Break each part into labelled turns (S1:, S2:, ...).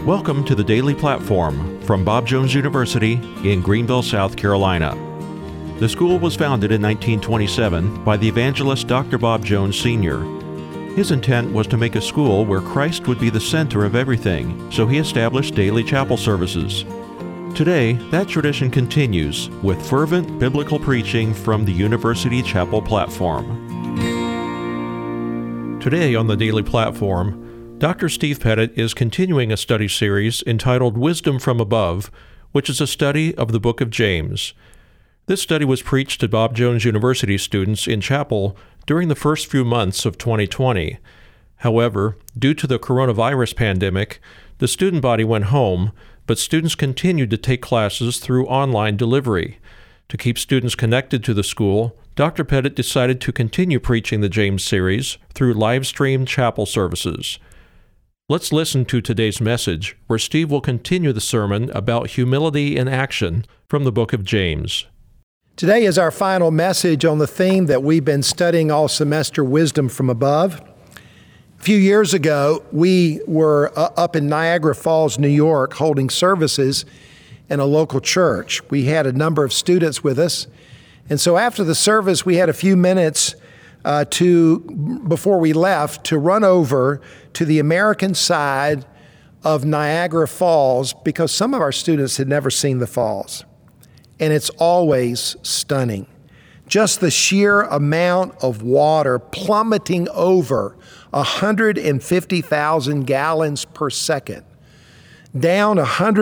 S1: Welcome to the Daily Platform from Bob Jones University in Greenville, South Carolina. The school was founded in 1927 by the evangelist Dr. Bob Jones Sr. His intent was to make a school where Christ would be the center of everything, so he established daily chapel services. Today, that tradition continues with fervent biblical preaching from the University Chapel platform. Today on the Daily Platform, Dr. Steve Pettit is continuing a study series entitled Wisdom from Above, which is a study of the book of James. This study was preached to Bob Jones University students in chapel during the first few months of 2020. However, due to the coronavirus pandemic, the student body went home, but students continued to take classes through online delivery. To keep students connected to the school, Dr. Pettit decided to continue preaching the James series through live-streamed chapel services. Let's listen to today's message, where Steve will continue the sermon about humility in action from the book of James.
S2: Today is our final message on the theme that we've been studying all semester, Wisdom from Above. A few years ago, we were up in Niagara Falls, New York, holding services in a local church. We had a number of students with us, and so after the service, we had a few minutes before we left to run over to the American side of Niagara Falls because some of our students had never seen the falls. And it's always stunning. Just the sheer amount of water plummeting over 150,000 gallons per second, down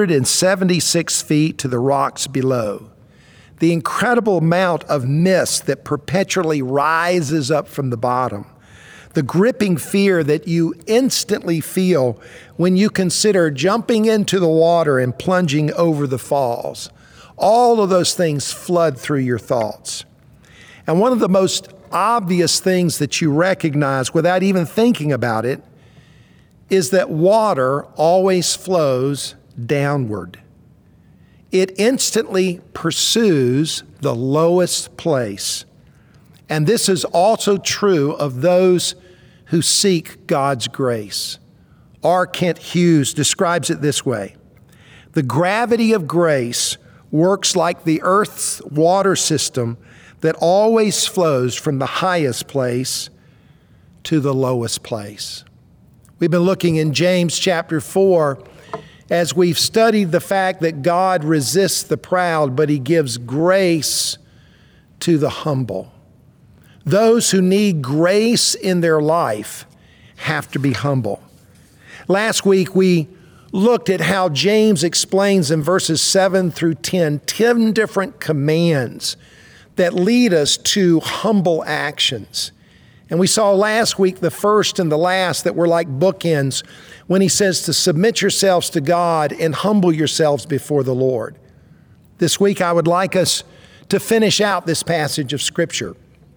S2: 176 feet to the rocks below. The incredible amount of mist that perpetually rises up from the bottom. The gripping fear that you instantly feel when you consider jumping into the water and plunging over the falls. All of those things flood through your thoughts. And one of the most obvious things that you recognize without even thinking about it is that water always flows downward. It instantly pursues the lowest place. And this is also true of those who seek God's grace. R. Kent Hughes describes it this way: the gravity of grace works like the earth's water system that always flows from the highest place to the lowest place. We've been looking in James chapter 4 as we've studied the fact that God resists the proud, but he gives grace to the humble. Those who need grace in their life have to be humble. Last week we looked at how James explains in verses 7 through 10 different commands that lead us to humble actions. And we saw last week the first and the last that were like bookends when he says to submit yourselves to God and humble yourselves before the Lord. This week I would like us to finish out this passage of Scripture.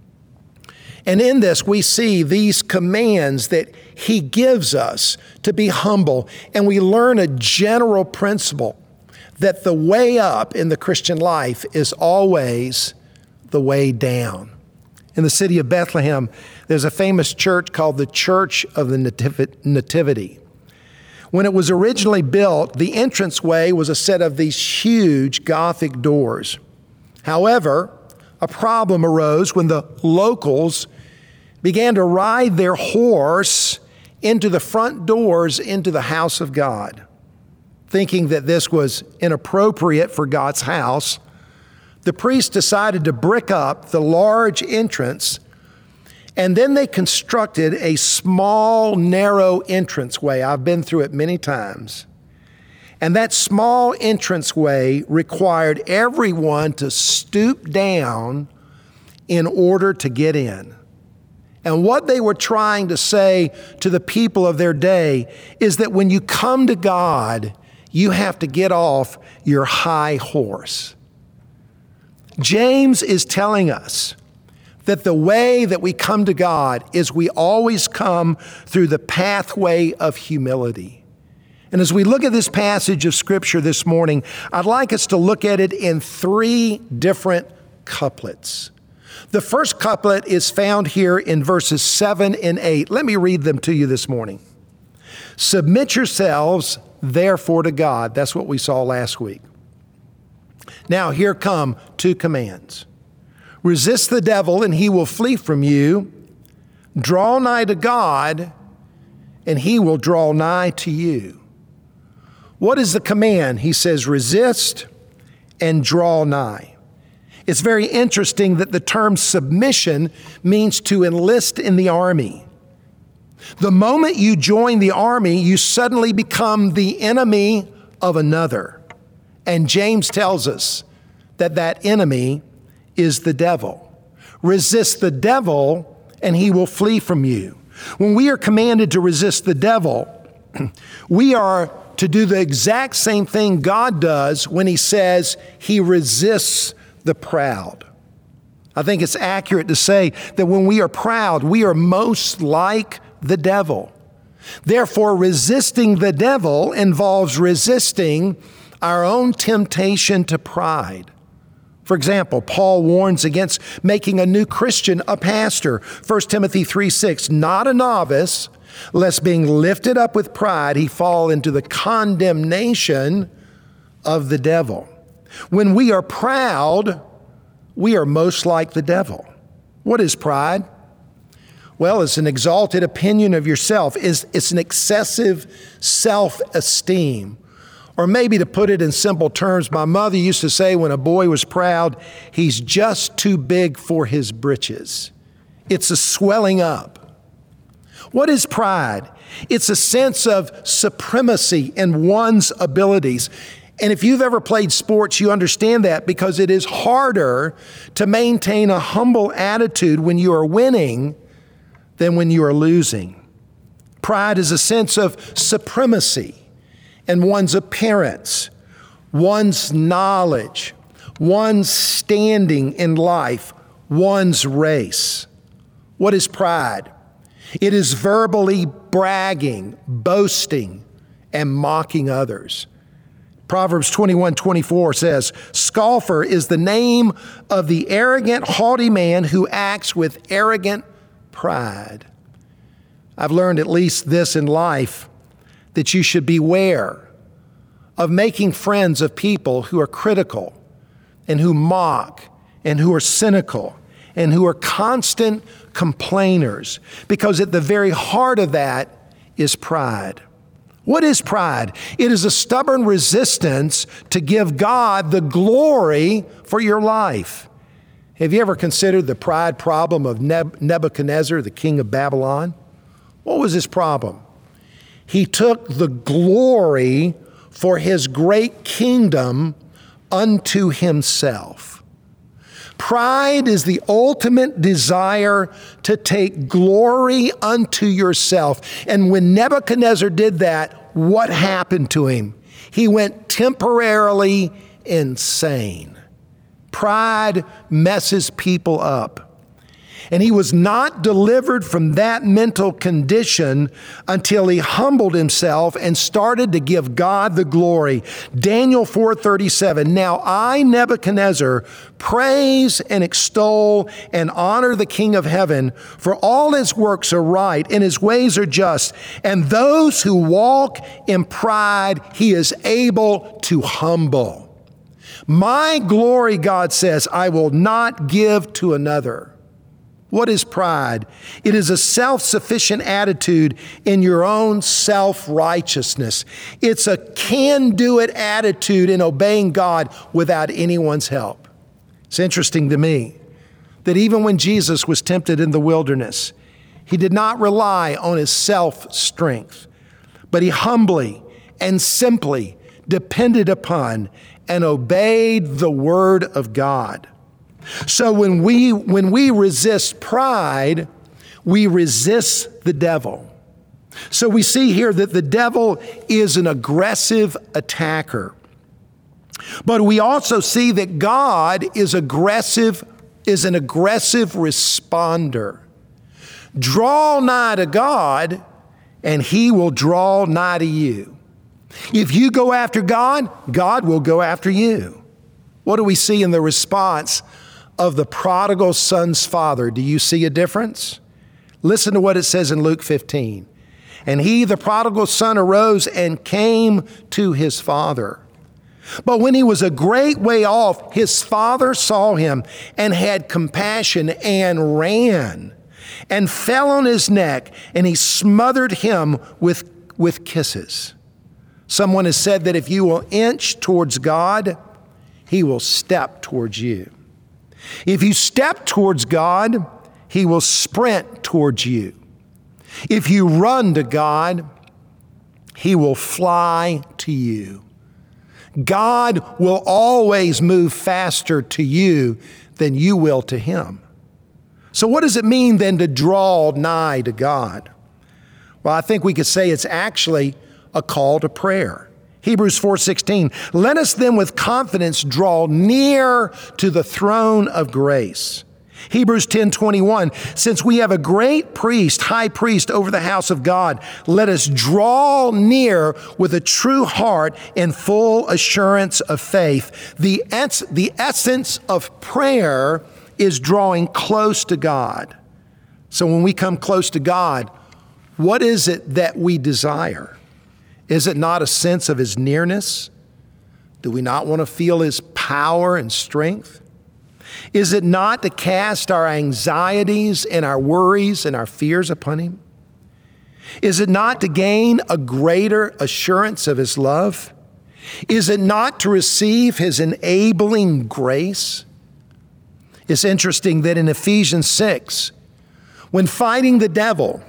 S2: And in this we see these commands that he gives us to be humble, and we learn a general principle that the way up in the Christian life is always the way down. In the city of Bethlehem, there's a famous church called the Church of the Nativity. When it was originally built, the entranceway was a set of these huge Gothic doors. However, a problem arose when the locals began to ride their horse into the front doors into the house of God. Thinking that this was inappropriate for God's house, the priests decided to brick up the large entrance, and then they constructed a small, narrow entranceway. I've been through it many times. And that small entranceway required everyone to stoop down in order to get in. And what they were trying to say to the people of their day is that when you come to God, you have to get off your high horse. James is telling us that the way that we come to God is we always come through the pathway of humility. And as we look at this passage of Scripture this morning, I'd like us to look at it in 3 different couplets. The first couplet is found here in verses 7 and 8. Let me read them to you this morning. Submit yourselves, therefore, to God. That's what we saw last week. Now, here come two commands. Resist the devil, and he will flee from you. Draw nigh to God, and he will draw nigh to you. What is the command? He says, resist and draw nigh. It's very interesting that the term submission means to enlist in the army. The moment you join the army, you suddenly become the enemy of another. And James tells us that that enemy is the devil. Resist the devil, and he will flee from you. When we are commanded to resist the devil, we are to do the exact same thing God does when he says he resists the proud. I think it's accurate to say that when we are proud, we are most like the devil. Therefore, resisting the devil involves resisting our own temptation to pride. For example, Paul warns against making a new Christian a pastor. 1 Timothy 3:6, not a novice, lest being lifted up with pride, he fall into the condemnation of the devil. When we are proud, we are most like the devil. What is pride? Well, it's an exalted opinion of yourself. It's an excessive self-esteem. Or maybe to put it in simple terms, my mother used to say when a boy was proud, he's just too big for his britches. It's a swelling up. What is pride? It's a sense of supremacy in one's abilities. And if you've ever played sports, you understand that because it is harder to maintain a humble attitude when you are winning than when you are losing. Pride is a sense of supremacy in one's appearance, one's knowledge, one's standing in life, one's race. What is pride? It is verbally bragging, boasting, and mocking others. Proverbs 21:24 says, "Scoffer is the name of the arrogant, haughty man who acts with arrogant pride." I've learned at least this in life, that you should beware of making friends of people who are critical and who mock and who are cynical and who are constant complainers, because at the very heart of that is pride. What is pride? It is a stubborn resistance to give God the glory for your life. Have you ever considered the pride problem of Nebuchadnezzar, the king of Babylon? What was his problem? He took the glory for his great kingdom unto himself. Pride is the ultimate desire to take glory unto yourself. And when Nebuchadnezzar did that, what happened to him? He went temporarily insane. Pride messes people up. And he was not delivered from that mental condition until he humbled himself and started to give God the glory. Daniel 4:37, "Now I, Nebuchadnezzar, praise and extol and honor the King of heaven, for all his works are right and his ways are just. And those who walk in pride, he is able to humble. My glory," God says, "I will not give to another." What is pride? It is a self-sufficient attitude in your own self-righteousness. It's a can-do-it attitude in obeying God without anyone's help. It's interesting to me that even when Jesus was tempted in the wilderness, he did not rely on his self-strength, but he humbly and simply depended upon and obeyed the word of God. So when we resist pride, we resist the devil. So we see here that the devil is an aggressive attacker. But we also see that God is an aggressive responder. Draw nigh to God, and he will draw nigh to you. If you go after God, God will go after you. What do we see in the response of the prodigal son's father? Do you see a difference? Listen to what it says in Luke 15. And he, the prodigal son, arose and came to his father. But when he was a great way off, his father saw him and had compassion and ran and fell on his neck, and he smothered him with kisses. Someone has said that if you will inch towards God, he will step towards you. If you step towards God, he will sprint towards you. If you run to God, he will fly to you. God will always move faster to you than you will to him. So what does it mean then to draw nigh to God? Well, I think we could say it's actually a call to prayer. Hebrews 4:16, let us then with confidence draw near to the throne of grace. Hebrews 10:21, since we have a great priest, high priest over the house of God, let us draw near with a true heart in full assurance of faith. The essence of prayer is drawing close to God. So when we come close to God, what is it that we desire? Is it not a sense of his nearness? Do we not want to feel his power and strength? Is it not to cast our anxieties and our worries and our fears upon him? Is it not to gain a greater assurance of his love? Is it not to receive his enabling grace? It's interesting that in Ephesians 6, when fighting the devil,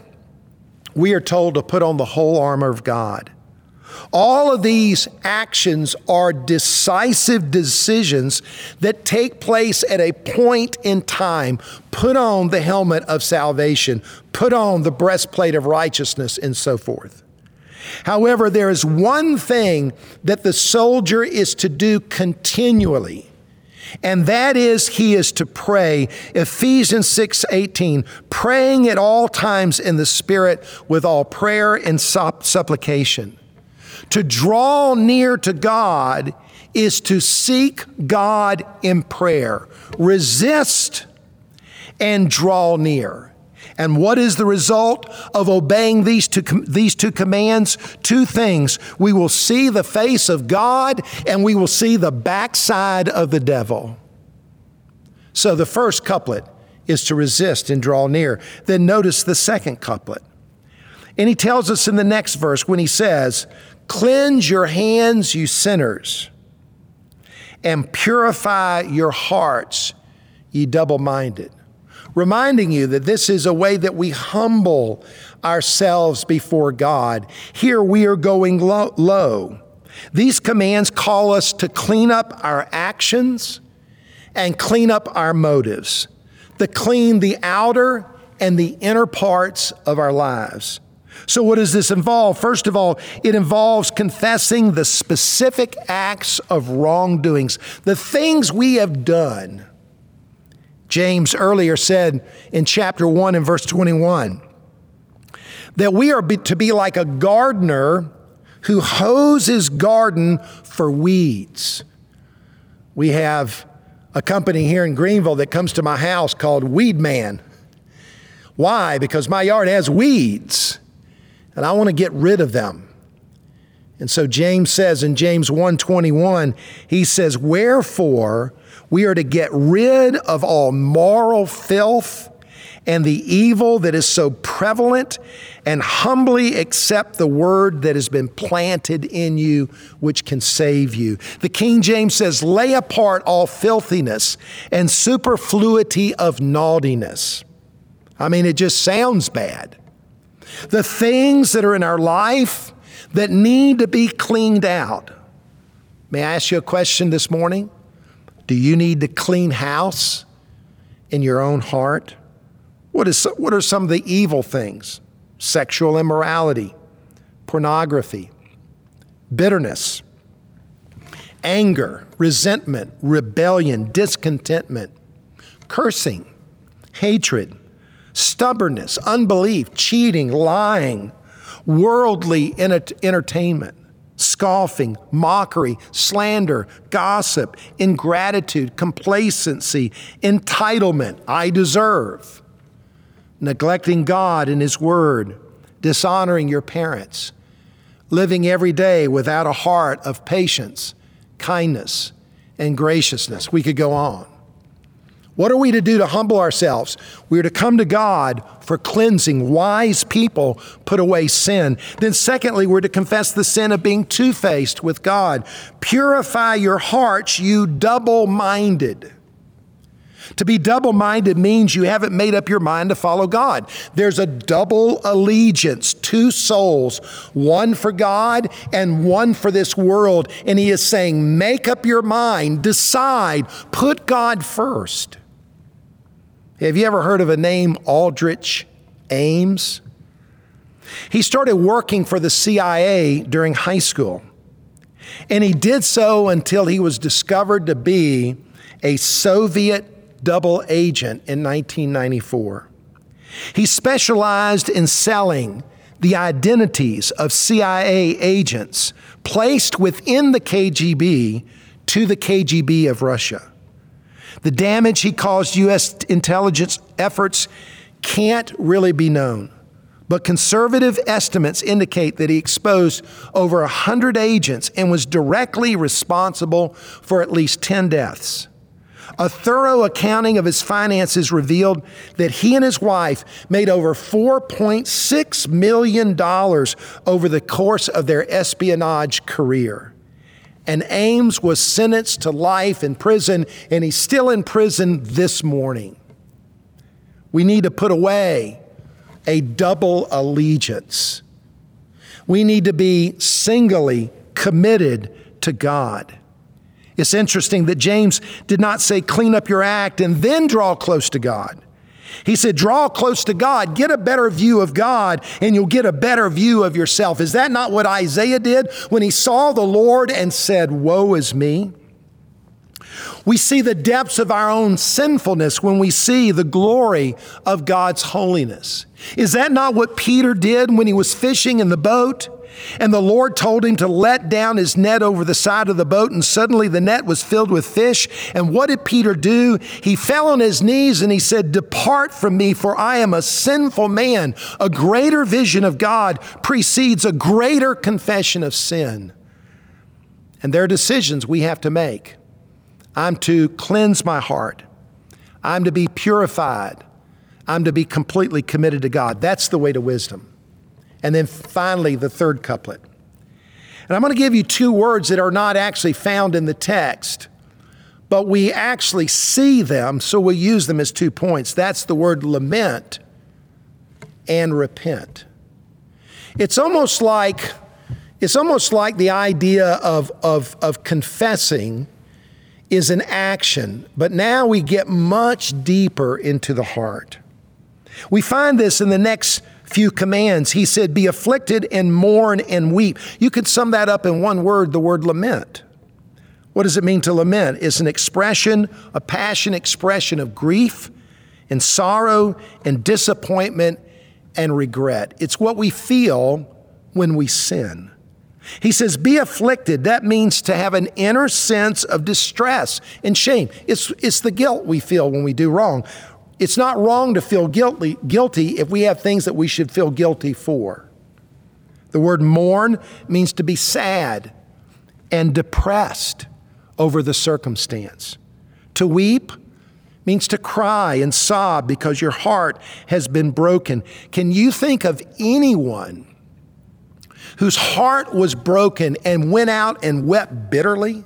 S2: we are told to put on the whole armor of God. All of these actions are decisive decisions that take place at a point in time. Put on the helmet of salvation, put on the breastplate of righteousness, and so forth. However, there is one thing that the soldier is to do continually, and that is he is to pray. Ephesians 6:18, praying at all times in the Spirit with all prayer and supplication. To draw near to God is to seek God in prayer. Resist and draw near. And what is the result of obeying these two commands? Two things. We will see the face of God and we will see the backside of the devil. So the first couplet is to resist and draw near. Then notice the second couplet. And he tells us in the next verse when he says, cleanse your hands, you sinners, and purify your hearts, ye double-minded. Reminding you that this is a way that we humble ourselves before God. Here we are going low. These commands call us to clean up our actions and clean up our motives, to clean the outer and the inner parts of our lives. So what does this involve? First of all, it involves confessing the specific acts of wrongdoings, the things we have done. James earlier said in chapter 1 and verse 21 that we are to be like a gardener who hoes his garden for weeds. We have a company here in Greenville that comes to my house called Weed Man. Why? Because my yard has weeds. And I want to get rid of them. And so James says in James 1:21, he says, wherefore we are to get rid of all moral filth and the evil that is so prevalent, and humbly accept the word that has been planted in you, which can save you. The King James says, lay apart all filthiness and superfluity of naughtiness. I mean, it just sounds bad. The things that are in our life that need to be cleaned out. May I ask you a question this morning? Do you need to clean house in your own heart? What are some of the evil things? Sexual immorality, pornography, bitterness, anger, resentment, rebellion, discontentment, cursing, hatred, stubbornness, unbelief, cheating, lying, worldly entertainment, scoffing, mockery, slander, gossip, ingratitude, complacency, entitlement, I deserve, neglecting God and his word, dishonoring your parents, living every day without a heart of patience, kindness, and graciousness. We could go on. What are we to do to humble ourselves? We are to come to God for cleansing. Wise people put away sin. Then secondly, we're to confess the sin of being two-faced with God. Purify your hearts, you double-minded. To be double-minded means you haven't made up your mind to follow God. There's a double allegiance, two souls, one for God and one for this world. And he is saying, make up your mind, decide, put God first. Have you ever heard of a name, Aldrich Ames? He started working for the CIA during high school. And he did so until he was discovered to be a Soviet double agent in 1994. He specialized in selling the identities of CIA agents placed within the KGB to the KGB of Russia. The damage he caused U.S. intelligence efforts can't really be known, but conservative estimates indicate that he exposed over 100 agents and was directly responsible for at least 10 deaths. A thorough accounting of his finances revealed that he and his wife made over $4.6 million over the course of their espionage career. And Ames was sentenced to life in prison, and he's still in prison this morning. We need to put away a double allegiance. We need to be singly committed to God. It's interesting that James did not say, clean up your act and then draw close to God. He said, draw close to God, get a better view of God, and you'll get a better view of yourself. Is that not what Isaiah did when he saw the Lord and said, woe is me? We see the depths of our own sinfulness when we see the glory of God's holiness. Is that not what Peter did when he was fishing in the boat? And the Lord told him to let down his net over the side of the boat, and suddenly the net was filled with fish. And what did Peter do? He fell on his knees and he said, depart from me, for I am a sinful man. A greater vision of God precedes a greater confession of sin. And there are decisions we have to make. I'm to cleanse my heart. I'm to be purified. I'm to be completely committed to God. That's the way to wisdom. And then finally, the third couplet. And I'm going to give you two words that are not actually found in the text, but we actually see them, so we'll use them as 2 points. That's the word lament and repent. It's almost like the idea of confessing is an action, but now we get much deeper into the heart. We find this in the next few commands. He said, be afflicted and mourn and weep. You could sum that up in one word, the word lament. What does it mean to lament? It's an expression, a passionate expression of grief and sorrow and disappointment and regret. It's what we feel when we sin. He says, be afflicted. That means to have an inner sense of distress and shame. It's the guilt we feel when we do wrong. It's not wrong to feel guilty if we have things that we should feel guilty for. The word mourn means to be sad and depressed over the circumstance. To weep means to cry and sob because your heart has been broken. Can you think of anyone whose heart was broken and went out and wept bitterly?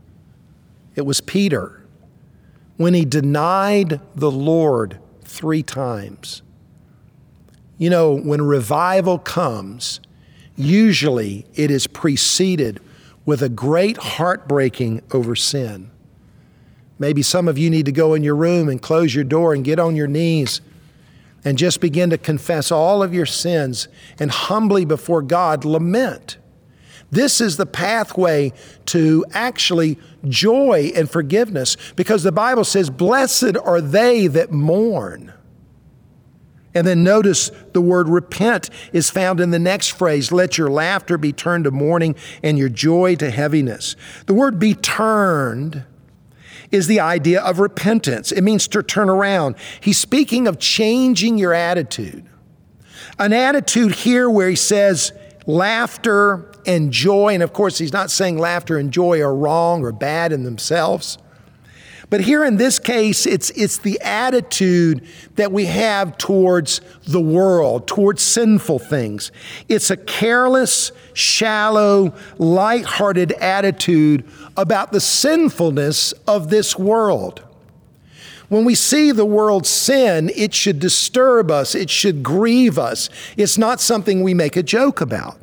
S2: It was Peter. When he denied the Lord 3 times. You know, when revival comes, usually it is preceded with a great heartbreaking over sin. Maybe some of you need to go in your room and close your door and get on your knees and just begin to confess all of your sins and humbly before God lament. This is the pathway to actually joy and forgiveness, because the Bible says, blessed are they that mourn. And then notice the word repent is found in the next phrase. Let your laughter be turned to mourning and your joy to heaviness. The word be turned is the idea of repentance. It means to turn around. He's speaking of changing your attitude. An attitude here where he says laughter and joy, and of course he's not saying laughter and joy are wrong or bad in themselves. But here in this case, it's the attitude that we have towards the world, towards sinful things. It's a careless, shallow, lighthearted attitude about the sinfulness of this world. When we see the world sin, it should disturb us. It should grieve us. It's not something we make a joke about.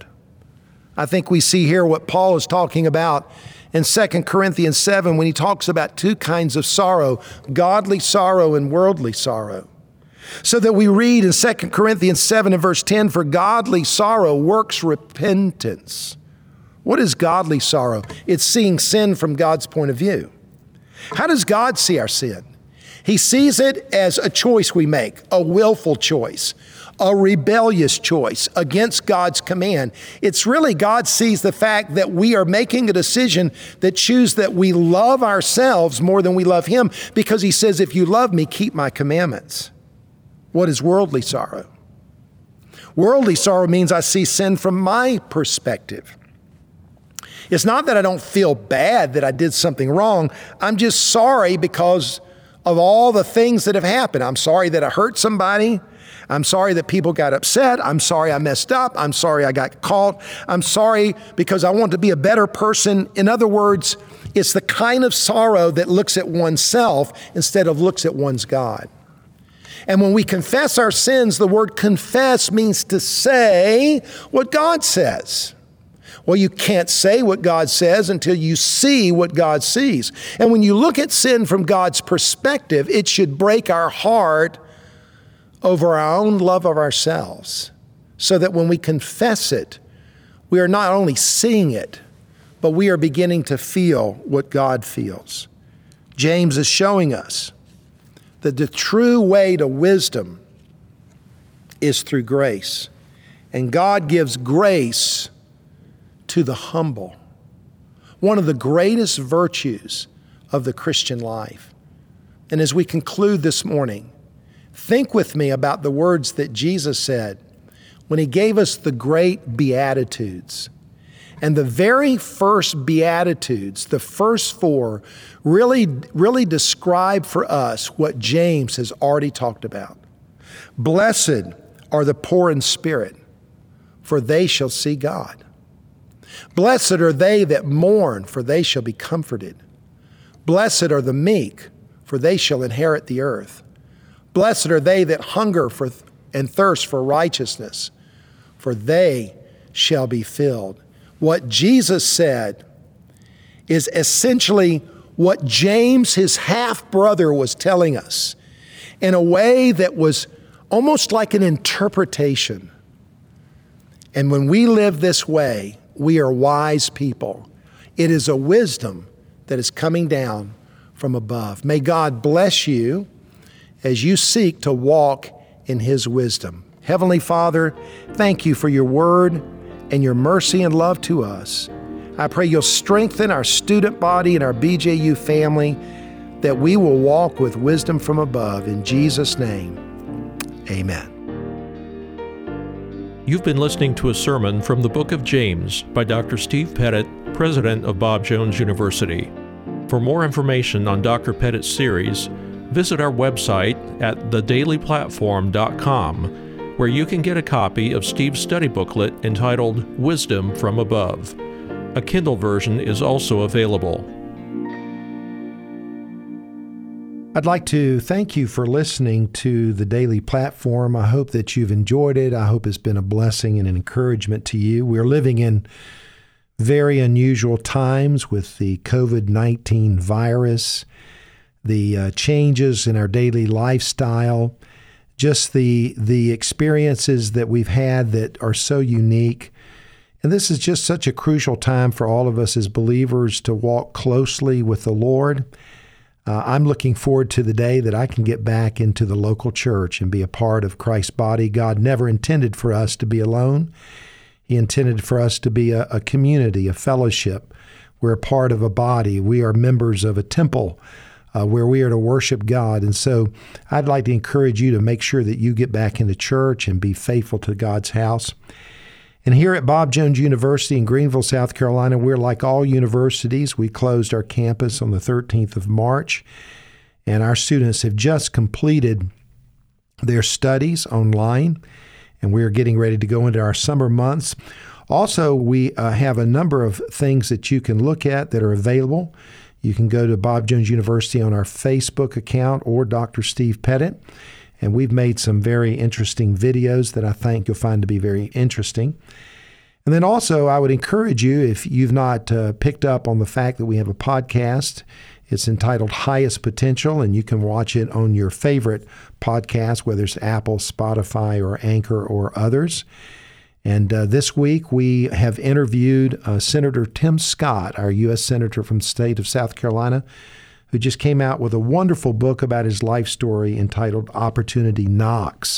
S2: I think we see here what Paul is talking about in 2 Corinthians 7 when he talks about two kinds of sorrow, godly sorrow and worldly sorrow. So that we read in 2 Corinthians 7 and verse 10, for godly sorrow works repentance. What is godly sorrow? It's seeing sin from God's point of view. How does God see our sin? He sees it as a choice we make, a willful choice, a rebellious choice against God's command. It's really God sees the fact that we are making a decision that chooses that we love ourselves more than we love Him, because He says, if you love me, keep my commandments. What is worldly sorrow? Worldly sorrow means I see sin from my perspective. It's not that I don't feel bad that I did something wrong. I'm just sorry because of all the things that have happened. I'm sorry that I hurt somebody. I'm sorry that people got upset. I'm sorry I messed up. I'm sorry I got caught. I'm sorry because I want to be a better person. In other words, it's the kind of sorrow that looks at oneself instead of looks at one's God. And when we confess our sins, the word confess means to say what God says. Well, you can't say what God says until you see what God sees. And when you look at sin from God's perspective, it should break our heart over our own love of ourselves, so that when we confess it, we are not only seeing it, but we are beginning to feel what God feels. James is showing us that the true way to wisdom is through grace. And God gives grace to the humble. One of the greatest virtues of the Christian life. And as we conclude this morning, think with me about the words that Jesus said when He gave us the great Beatitudes. And the very first Beatitudes, the first four, really describe for us what James has already talked about. Blessed are the poor in spirit, for they shall see God. Blessed are they that mourn, for they shall be comforted. Blessed are the meek, for they shall inherit the earth. Blessed are they that hunger and thirst for righteousness, for they shall be filled. What Jesus said is essentially what James, his half-brother, was telling us in a way that was almost like an interpretation. And when we live this way, we are wise people. It is a wisdom that is coming down from above. May God bless you as you seek to walk in His wisdom. Heavenly Father, thank you for your word and your mercy and love to us. I pray you'll strengthen our student body and our BJU family, that we will walk with wisdom from above. In Jesus' name, amen.
S1: You've been listening to a sermon from the book of James by Dr. Steve Pettit, president of Bob Jones University. For more information on Dr. Pettit's series, visit our website at thedailyplatform.com, where you can get a copy of Steve's study booklet entitled Wisdom from Above. A Kindle version is also available.
S2: I'd like to thank you for listening to the Daily Platform. I hope that you've enjoyed it. I hope it's been a blessing and an encouragement to you. We're living in very unusual times with the COVID-19 virus, the changes in our daily lifestyle, just the experiences that we've had that are so unique. And this is just such a crucial time for all of us as believers to walk closely with the Lord. I'm looking forward to the day that I can get back into the local church and be a part of Christ's body. God never intended for us to be alone. He intended for us to be a community, a fellowship. We're a part of a body. We are members of a temple where we are to worship God. And so I'd like to encourage you to make sure that you get back into church and be faithful to God's house. And here at Bob Jones University in Greenville, South Carolina, we're like all universities. We closed our campus on the 13th of March, and our students have just completed their studies online, and we're getting ready to go into our summer months. Also, we have a number of things that you can look at that are available. You can go to Bob Jones University on our Facebook account or Dr. Steve Pettit. And we've made some very interesting videos that I think you'll find to be very interesting. And then also, I would encourage you, if you've not picked up on the fact that we have a podcast, it's entitled Highest Potential, and you can watch it on your favorite podcast, whether it's Apple, Spotify, or Anchor, or others. And this week, we have interviewed Senator Tim Scott, our U.S. Senator from the state of South Carolina, who just came out with a wonderful book about his life story entitled Opportunity Knocks.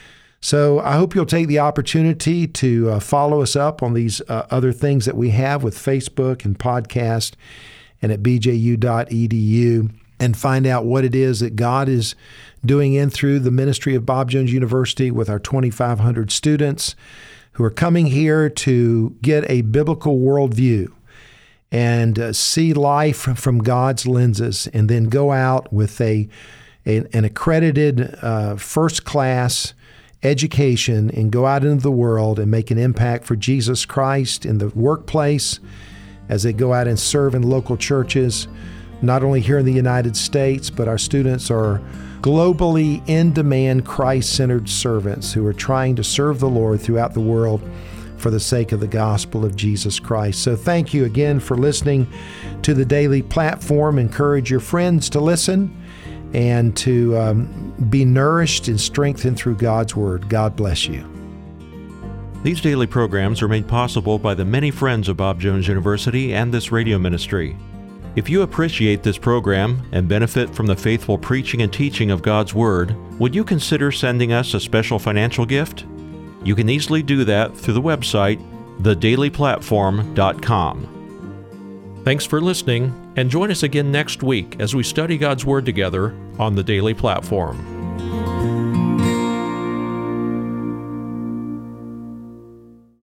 S2: So I hope you'll take the opportunity to follow us up on these other things that we have with Facebook and podcast and at bju.edu, and find out what it is that God is doing in through the ministry of Bob Jones University with our 2,500 students who are coming here to get a biblical worldview and see life from God's lenses, and then go out with an accredited first-class education and go out into the world and make an impact for Jesus Christ in the workplace as they go out and serve in local churches, not only here in the United States, but our students are globally in-demand Christ-centered servants who are trying to serve the Lord throughout the world for the sake of the gospel of Jesus Christ. So thank you again for listening to the Daily Platform. Encourage your friends to listen and to be nourished and strengthened through God's Word. God bless you.
S1: These daily programs are made possible by the many friends of Bob Jones University and this radio ministry. If you appreciate this program and benefit from the faithful preaching and teaching of God's Word, would you consider sending us a special financial gift? You can easily do that through the website, thedailyplatform.com. Thanks for listening, and join us again next week as we study God's Word together on the Daily Platform.